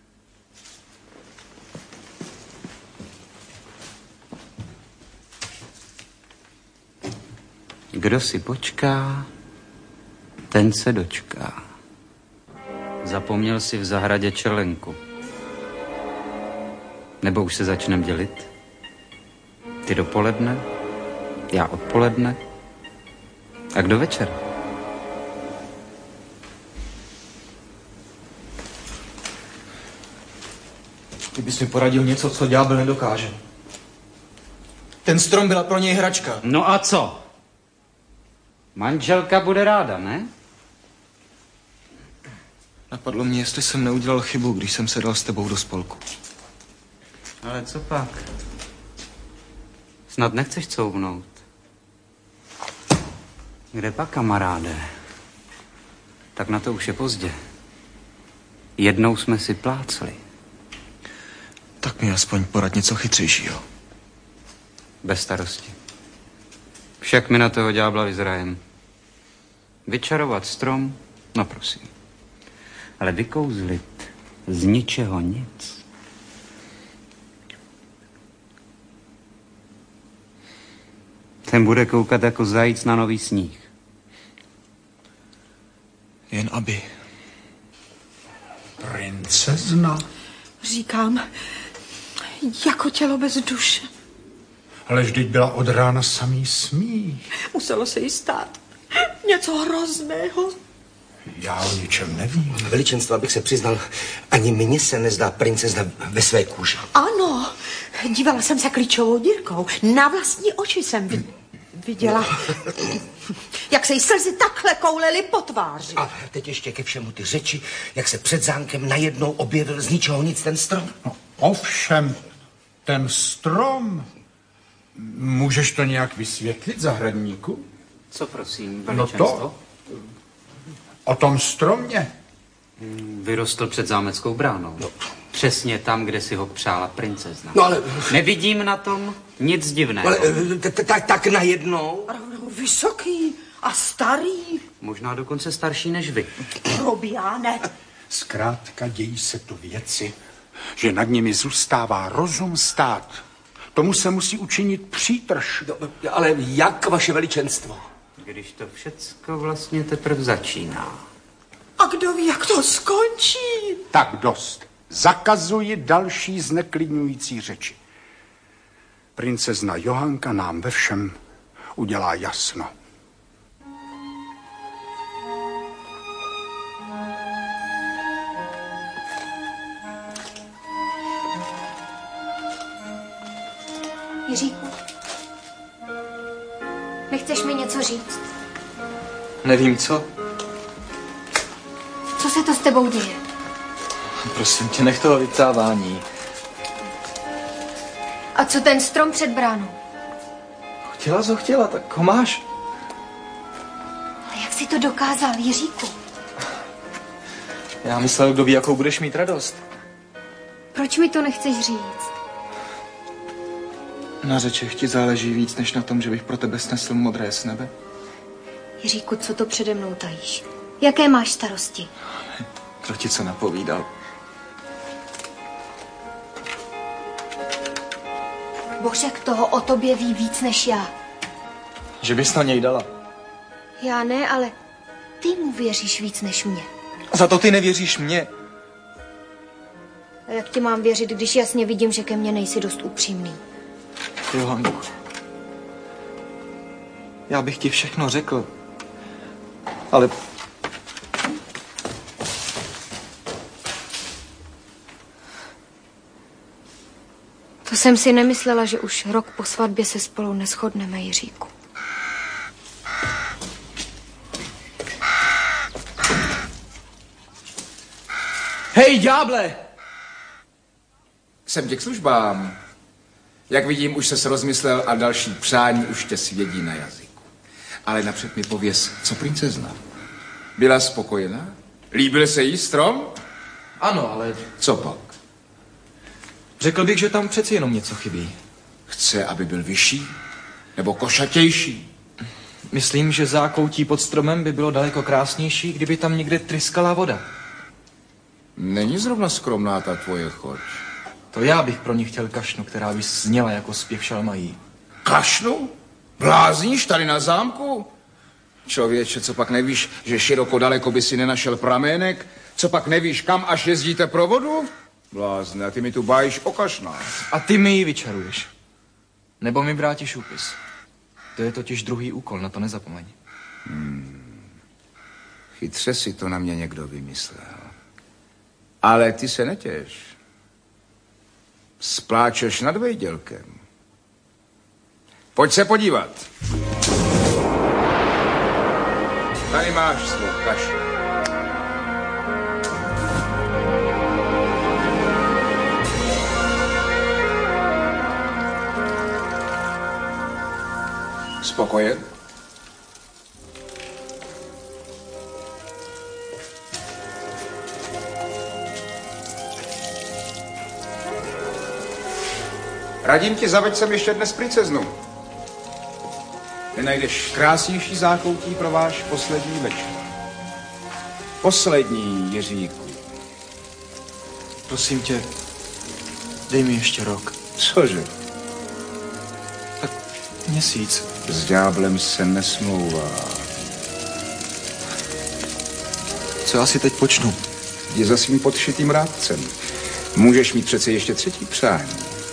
Kdo si počká, ten se dočká. Zapomněl si v zahradě čelenku. Nebo už se začneme dělit? Ty dopoledne, já odpoledne. A kdo večer? Ty bys mi poradil něco, co ďábel nedokáže. Ten strom byla pro něj hračka. No a co? Manželka bude ráda, ne? Napadlo mě, jestli jsem neudělal chybu, když jsem se dal s tebou do spolku. Ale co pak? Snad nechceš couvnout? Kde pak, kamaráde? Tak na to už je pozdě. Jednou jsme si plácli. Tak mi aspoň porad něco chytřejšího. Bez starosti. Však mi na toho ďábla vyzrajem. Vyčarovat strom? No prosím. Ale vykouzlit z ničeho nic. Ten bude koukat jako zajíc na nový sníh. Jen aby. Princezna? Říkám, jako tělo bez duše. Ale vždyť byla od rána samý smích. Muselo se jí stát něco hrozného. Já o ničem nevím. Veličenstvo, abych se přiznal, ani mně se nezdá princezna ve své kůži. Ano, dívala jsem se klíčovou dírkou. Na vlastní oči jsem vi- viděla, jak se jí slzy takhle koulely po tváři. A teď ještě ke všemu ty řeči, jak se před zámkem najednou objevil z ničeho nic ten strom. No, ovšem, ten strom... Můžeš to nějak vysvětlit, zahradníku? Co prosím, No veličenstvo? to, o tom stromě. Vyrostl před zámeckou bránou. No. Přesně tam, kde si ho přála princezna. No ale... Nevidím na tom nic divného. Ale tak, tak najednou... Vysoký a starý. Možná dokonce starší než vy. Robiáne. Zkrátka dějí se tu věci, že nad nimi zůstává rozum stát. Tomu se musí učinit přítrž. No, ale jak, vaše veličenstvo? Když to všecko vlastně teprve začíná. A kdo ví, jak to skončí? Tak dost. Zakazuji další zneklidňující řeči. Princezna Johanka nám ve všem udělá jasno. Jiříku, nechceš mi něco říct? Nevím co. Co se to s tebou děje? Prosím tě, nech toho vyptávání. A co ten strom před bránou? Chtěla co chtěla, tak ho máš. Ale jak jsi to dokázal, Jiříku? Já myslel, kdo ví, jakou budeš mít radost. Proč mi to nechceš říct? Na řečech ti záleží víc, než na tom, že bych pro tebe snesl modré z nebe. Jiříku, co to přede mnou tajíš? Jaké máš starosti? Kdo ti co napovídal? Božek toho o tobě ví víc než já. Že bys na něj dala. Já ne, ale ty mu věříš víc než mě. Za to ty nevěříš mně. A jak ti mám věřit, když jasně vidím, že ke mně nejsi dost upřímný? Johanku, já bych ti všechno řekl, ale... To jsem si nemyslela, že už rok po svatbě se spolu neshodneme, Jiříku. Hej, ďáble! Jsem tě k službám. Jak vidím, už ses rozmyslel a další přání už tě svědí na jazyku. Ale napřed mi pověz, co princezna? Byla spokojená? Líbil se jí strom? Ano, ale Co pak? řekl bych, že tam přeci jenom něco chybí. Chce, aby byl vyšší? Nebo košatější? Myslím, že zákoutí pod stromem by bylo daleko krásnější, kdyby tam někde tryskala voda. Není zrovna skromná ta tvoje choť. To já bych pro ní chtěl kašnu, která by zněla jako zpěv šalmají. Kašnu? Blázníš tady na zámku? Člověče, co pak nevíš, že široko daleko by si nenašel pramének? Co pak nevíš, kam až jezdíte pro vodu? Blázne, a ty mi tu bájíš o kašnách. A ty mi ji vyčaruješ. Nebo mi vrátíš úpis. To je totiž druhý úkol, na to nezapomeň. Hmm. Chytře si to na mě někdo vymyslel. Ale ty se netěš. Spláčeš nad vejdělkem. Pojď se podívat. Tady máš svou kaši. Spokojen? Radím ti, zaveď sem ještě dnes princeznu. Nenajdeš krásnější zákoutí pro váš poslední večer. Poslední, Jiříku. Prosím tě, dej mi ještě rok. Cože? Tak měsíc. S ďáblem se nesmlouvá. Co já si teď počnu? Jdi za svým podšitým rádcem. Můžeš mít přece ještě třetí přání.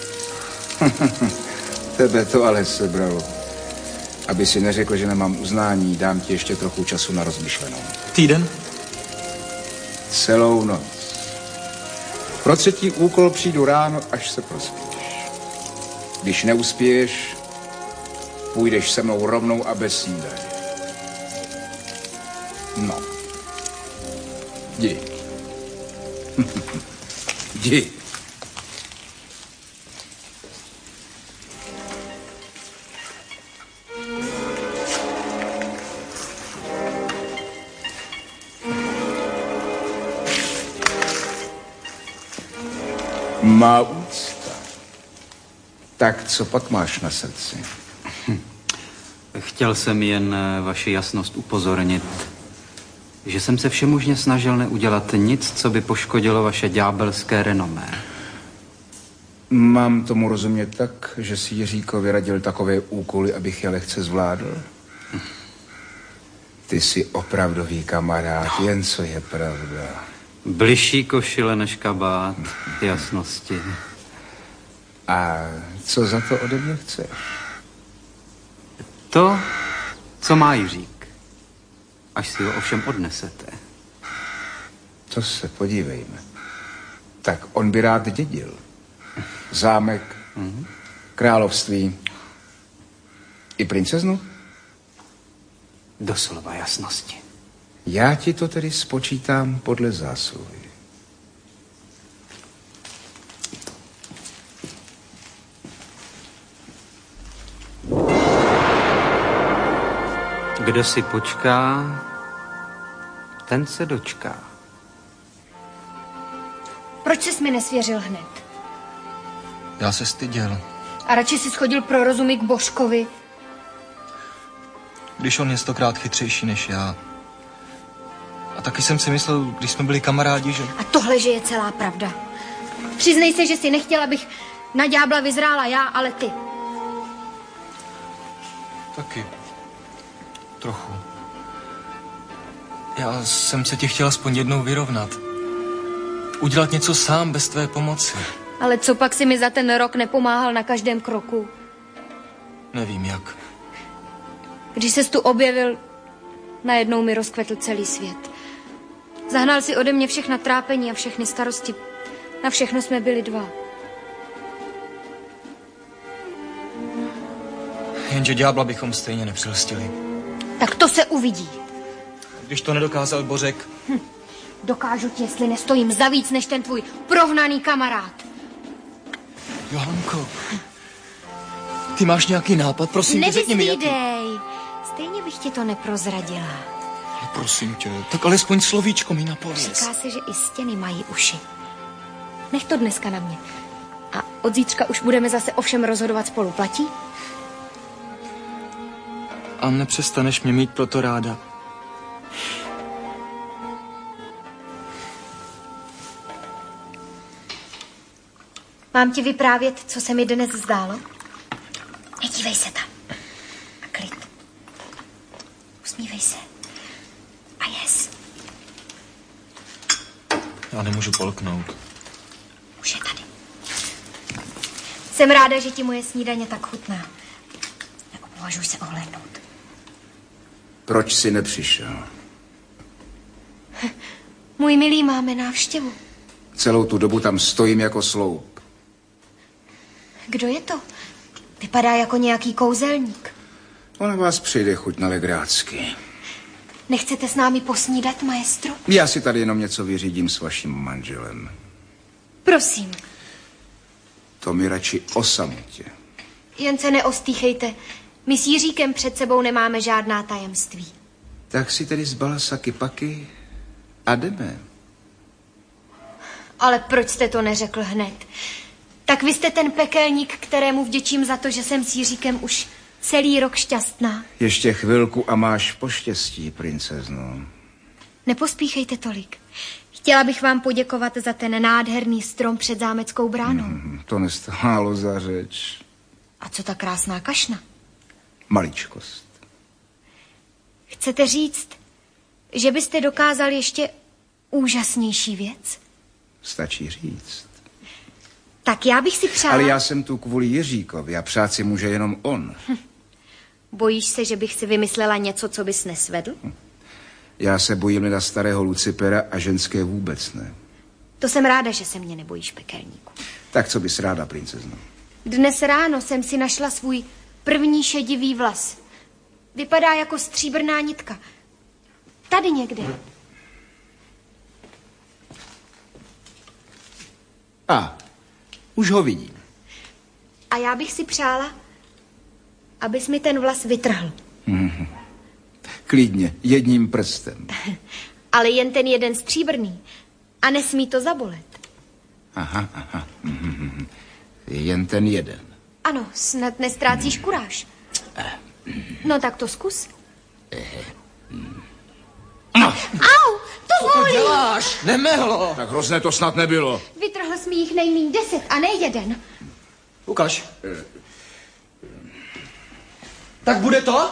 Tebe to ale sebralo. Aby si neřekl, že nemám uznání, dám ti ještě trochu času na rozmyšlenou. Týden? Celou noc. Pro třetí úkol přijdu ráno, až se prospíš. Když neuspěješ, půjdeš se mnou rovnou a bez snídaně. No. Jdi. Jdi. Má úcta. Tak co pak máš na srdci? Chtěl jsem jen vaši jasnost upozornit, že jsem se všemožně snažil neudělat nic, co by poškodilo vaše ďábelské renomé. Mám tomu rozumět tak, že si Jiříkovi radil takové úkoly, abych je lehce zvládl? Ty jsi opravdový kamarád, jen co je pravda. Bližší košile než kabát, jasnosti. A co za to ode mě chceš? To, co má Jiřík, až si ho ovšem odnesete. To se podívejme. Tak on by rád dědil. Zámek, mm-hmm. království i princeznu? Doslova jasnosti. Já ti to tedy spočítám podle zásluhy. Kdo si počká, ten se dočká. Proč jsi mi nesvěřil hned? Já se styděl. A radši jsi schodil pro rozumy k Božkovi. Když on je stokrát chytřejší než já. A taky jsem si myslel, když jsme byli kamarádi, že... A tohle, že je celá pravda. Přiznej se, že jsi nechtěl, abych na ďábla vyzrála já, ale ty. Taky. Trochu. Já jsem se tě chtěl aspoň jednou vyrovnat. Udělat něco sám bez tvé pomoci. Ale co pak si mi za ten rok nepomáhal na každém kroku? Nevím jak. Když ses tu objevil, najednou mi rozkvetl celý svět. Zahnal si ode mě všechna trápení a všechny starosti. Na všechno jsme byli dva. Jenže ďábla bychom stejně nepřelstili. Tak to se uvidí. Když to nedokázal Bořek... Hm. Dokážu ti, jestli nestojím za víc než ten tvůj prohnaný kamarád. Johanko, ty máš nějaký nápad? Prosím tě, řekni mi jaký. Nevyzvídej. Stejně bych ti to neprozradila. Ale prosím tě, tak alespoň slovíčko mi napověz. Říká se, že i stěny mají uši. Nech to dneska na mě. A od zítřka už budeme zase o všem rozhodovat spolu. Platí? A nepřestaneš mě mít proto ráda. Mám ti vyprávět, co se mi dnes zdálo? Nedívej se tam. A klid. Usmívej se. A jes. Já nemůžu polknout. Už je tady. Jsem ráda, že ti moje snídaně tak chutná. Neopovažuj se ohlédnout. Proč jsi nepřišel? Můj milý, máme návštěvu. Celou tu dobu tam stojím jako sloup. Kdo je to? Vypadá jako nějaký kouzelník. Ona vás přijde chuť na legrácky. Nechcete s námi posnídat, maestro? Já si tady jenom něco vyřídím s vaším manželem. Prosím. To mi radši o samotě. Jen se neostýchejte. My s Jiříkem před sebou nemáme žádná tajemství. Tak si tedy zbala saky paky a jdeme. Ale proč jste to neřekl hned? Tak vy jste ten pekelník, kterému vděčím za to, že jsem s Jiříkem už celý rok šťastná. Ještě chvilku a máš poštěstí, princezno. Nepospíchejte tolik. Chtěla bych vám poděkovat za ten nádherný strom před zámeckou bránou. Hmm, to nestálo za řeč. A co ta krásná kašna? Maličkost. Chcete říct, že byste dokázal ještě úžasnější věc? Stačí říct. Tak já bych si přála... Ale já jsem tu kvůli Jiříkovi a přát si může jenom on. Hm. Bojíš se, že bych si vymyslela něco, co bys nesvedl? Hm. Já se bojím leda starého Lucipera a ženské vůbec ne. To jsem ráda, že se mě nebojíš, pekelníku. Tak co bys ráda, princezno? Dnes ráno jsem si našla svůj první šedivý vlas. Vypadá jako stříbrná nitka. Tady někde. A, už ho vidím. A já bych si přála, abys mi ten vlas vytrhl. Mm-hmm. Klidně, jedním prstem. Ale jen ten jeden stříbrný. A nesmí to zabolet. Aha, aha. Mm-hmm. Jen ten jeden. Ano, snad nestrácíš kuráž. No tak to zkus. No. Au, to Co bolí. děláš? Nemehlo. Tak hrozné to snad nebylo. Vytrhl jsi mi jich nejmíň deset a ne jeden. Ukaž. Tak bude to?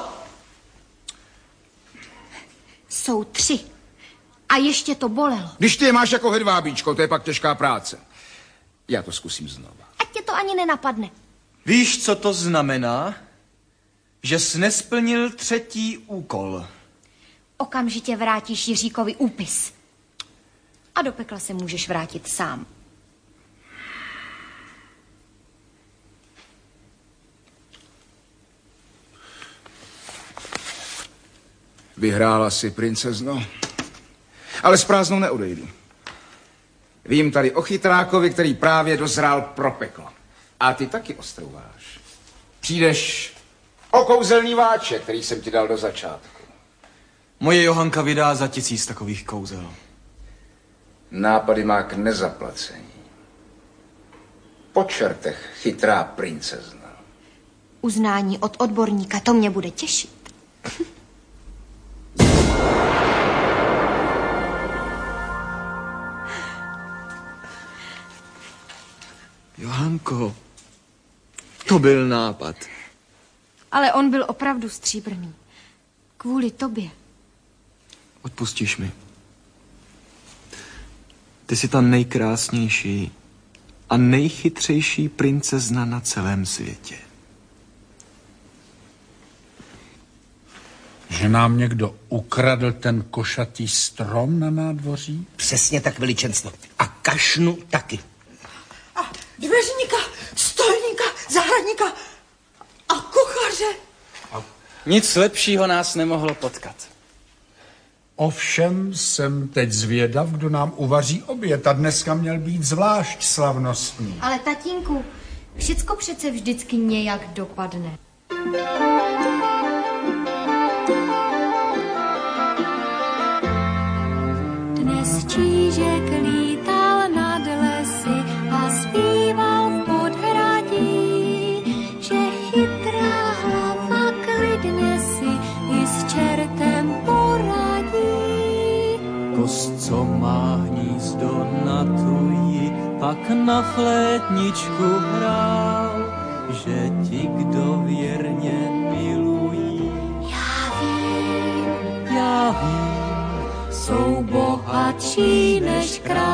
Jsou tři. A ještě to bolelo. Když ty je máš jako hedvábíčko, to je pak těžká práce. Já to zkusím znova. Ať tě to ani nenapadne. Víš, co to znamená? Že jsi nesplnil třetí úkol. Okamžitě vrátíš Jiříkovi úpis. A do pekla se můžeš vrátit sám. Vyhrála si, princezno. Ale s prázdnou neodejdu. Vím tady o chytrákovi, který právě dozrál pro peklo. A ty taky ostrouváš. Přijdeš o kouzelný váček, který jsem ti dal do začátku. Moje Johanka vydá za tisíc takových kouzel. Nápady má k nezaplacení. Po čertech, chytrá princezna. Uznání od odborníka, to mě bude těšit. Johanko, to byl nápad. Ale on byl opravdu stříbrný. Kvůli tobě. Odpustíš mi. Ty jsi ta nejkrásnější a nejchytřejší princezna na celém světě. Že nám někdo ukradl ten košatý strom na nádvoří? Přesně tak, veličenstvo. A kašnu taky. A dveřníka, stolníka, zahradníka a kuchaře. Nic lepšího nás nemohlo potkat. Ovšem jsem teď zvědav, kdo nám uvaří oběd a dneska měl být zvlášť slavnostní. Ale tatínku, všecko přece vždycky nějak dopadne. Dnes čížek lítal nad lesy a zpíval v podhradí, že chytrá hlava klidně si i s čertem poradí. Kost, co má hnízdo na tuji, pak na flétničku hrál, že ti, kdo věrně milují, Já vím, já vím, jsou bohatší než král.